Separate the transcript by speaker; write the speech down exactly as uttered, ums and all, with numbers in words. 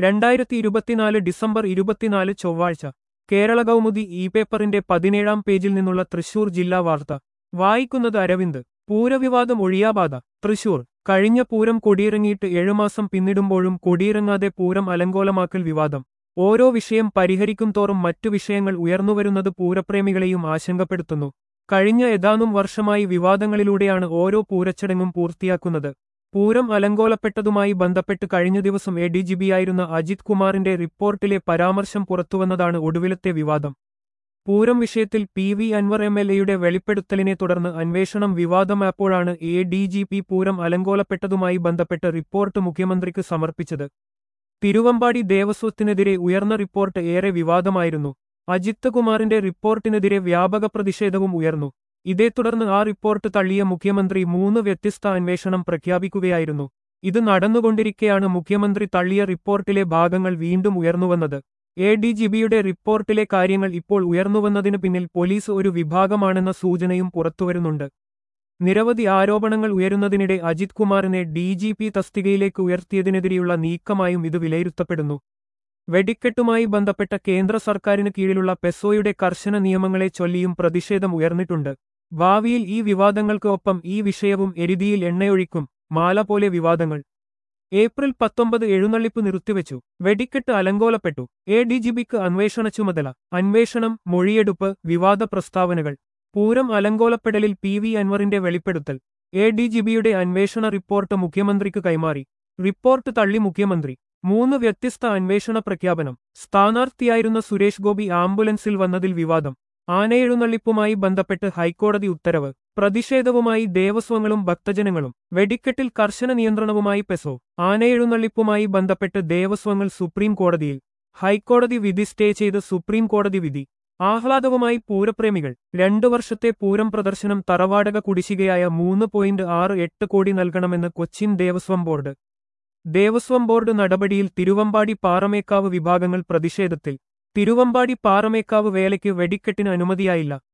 Speaker 1: രണ്ടായിരത്തി ഇരുപത്തിനാല് ഡിസംബർ ഇരുപത്തിനാല് ചൊവ്വാഴ്ച കേരള കൗമുദി ഇ പേപ്പറിന്റെ പതിനേഴാം പേജിൽ നിന്നുള്ള തൃശൂർ ജില്ലാ വാർത്ത വായിക്കുന്നത് അരവിന്ദ്. പൂരവിവാദം ഒഴിയാബാധ. തൃശൂർ. കഴിഞ്ഞ പൂരം കൊടിയിറങ്ങിയിട്ട് ഏഴുമാസം പിന്നിടുമ്പോഴും കൊടിയിറങ്ങാതെ പൂരം അലങ്കോലമാക്കൽ വിവാദം. ഓരോ വിഷയം പരിഹരിക്കും തോറും മറ്റു വിഷയങ്ങൾ ഉയർന്നുവരുന്നത് പൂരപ്രേമികളെയും ആശങ്കപ്പെടുത്തുന്നു. കഴിഞ്ഞ ഏതാനും വർഷമായി വിവാദങ്ങളിലൂടെയാണ് ഓരോ പൂരച്ചടങ്ങും പൂർത്തിയാക്കുന്നത്. പൂരം അലങ്കോലപ്പെട്ടതുമായി ബന്ധപ്പെട്ട് കഴിഞ്ഞ ദിവസം എ ഡി ജി പിയായിരുന്ന അജിത് കുമാറിന്റെ റിപ്പോർട്ടിലെ പരാമർശം പുറത്തുവന്നതാണ് ഒടുവിലത്തെ വിവാദം. പൂരം വിഷയത്തിൽ P V Anvar M L എയുടെ വെളിപ്പെടുത്തലിനെ തുടർന്ന് അന്വേഷണം വിവാദമായപ്പോഴാണ് A D G P Pooram അലങ്കോലപ്പെട്ടതുമായി ബന്ധപ്പെട്ട് റിപ്പോർട്ട് മുഖ്യമന്ത്രിക്ക് സമർപ്പിച്ചത്. തിരുവമ്പാടി ദേവസ്വത്തിനെതിരെ ഉയർന്ന റിപ്പോർട്ട് ഏറെ വിവാദമായിരുന്നു. അജിത് കുമാറിന്റെ റിപ്പോർട്ടിനെതിരെ വ്യാപക പ്രതിഷേധവും ഉയർന്നു. ഇതേ തുടർന്ന് ആ റിപ്പോർട്ട് തള്ളിയ മുഖ്യമന്ത്രി മൂന്ന് വ്യത്യസ്ത അന്വേഷണം പ്രഖ്യാപിക്കുകയായിരുന്നു. ഇത് നടന്നുകൊണ്ടിരിക്കെയാണ് മുഖ്യമന്ത്രി തള്ളിയ റിപ്പോർട്ടിലെ ഭാഗങ്ങൾ വീണ്ടും ഉയർന്നുവന്നത്. എ ഡി ജി പിയുടെ റിപ്പോർട്ടിലെ കാര്യങ്ങൾ ഇപ്പോൾ ഉയർന്നുവന്നതിനു പിന്നിൽ പോലീസ് ഒരു വിഭാഗമാണെന്ന സൂചനയും പുറത്തുവരുന്നുണ്ട്. നിരവധി ആരോപണങ്ങൾ ഉയരുന്നതിനിടെ അജിത് കുമാറിനെ ഡി ജി പി തസ്തികയിലേക്ക് ഉയർത്തിയതിനെതിരെയുള്ള നീക്കമായും ഇത് വിലയിരുത്തപ്പെടുന്നു. വെടിക്കെട്ടുമായി ബന്ധപ്പെട്ട കേന്ദ്ര സർക്കാരിന് കീഴിലുള്ള പെസോയുടെ കർശന നിയമങ്ങളെ ചൊല്ലിയും പ്രതിഷേധം ഉയർന്നിട്ടുണ്ട്. ഭാവിയിൽ ഈ വിവാദങ്ങൾക്ക് ഒപ്പം ഈ വിഷയവും എരുതിയിൽ എണ്ണയൊഴിക്കും. മാല പോലെ വിവാദങ്ങൾ. ഏപ്രിൽ പത്തൊമ്പത് എഴുന്നള്ളിപ്പ് നിർത്തിവെച്ചു. വെടിക്കെട്ട് അലങ്കോലപ്പെട്ടു. എ ഡി ജി പിക്ക് അന്വേഷണ ചുമതല. അന്വേഷണം, മൊഴിയെടുപ്പ്, വിവാദ പ്രസ്താവനകൾ. പൂരം അലങ്കോലപ്പെടലിൽ പി വി അൻവറിന്റെ വെളിപ്പെടുത്തൽ. എ ഡി ജി പിയുടെ അന്വേഷണ റിപ്പോർട്ട് മുഖ്യമന്ത്രിക്ക് കൈമാറി. റിപ്പോർട്ട് തള്ളി മുഖ്യമന്ത്രി. മൂന്ന് വ്യത്യസ്ത അന്വേഷണ പ്രഖ്യാപനം. സ്ഥാനാർത്ഥിയായിരുന്ന സുരേഷ് ഗോപി ആംബുലൻസിൽ വന്നതിൽ വിവാദം. ആനയെഴുന്നള്ളിപ്പുമായി ബന്ധപ്പെട്ട് ഹൈക്കോടതി ഉത്തരവ്. പ്രതിഷേധവുമായി ദേവസ്വങ്ങളും ഭക്തജനങ്ങളും. വെടിക്കെട്ടിൽ കർശന നിയന്ത്രണവുമായി പെസോ. ആനയെഴുന്നള്ളിപ്പുമായി ബന്ധപ്പെട്ട് ദേവസ്വങ്ങൾ സുപ്രീം കോടതിയിൽ. ഹൈക്കോടതി വിധി സ്റ്റേ ചെയ്ത് സുപ്രീം കോടതി വിധി. ആഹ്ലാദവുമായി പൂരപ്രേമികൾ. രണ്ടു വർഷത്തെ പൂരം പ്രദർശനം തറവാടക കുടിശ്ശികയായ മൂന്ന് പോയിന്റ് ആറ് എട്ട് കോടി നൽകണമെന്ന് കൊച്ചിൻ ദേവസ്വം ബോർഡ്. ദേവസ്വം ബോർഡ് നടപടിയിൽ തിരുവമ്പാടി പാറമേക്കാവ് വിഭാഗങ്ങൾ പ്രതിഷേധത്തിൽ. തിരുവമ്പാടി പാറമേക്കാവ് വേലയ്ക്ക് വെടിക്കെട്ടിന് അനുമതിയായില്ല.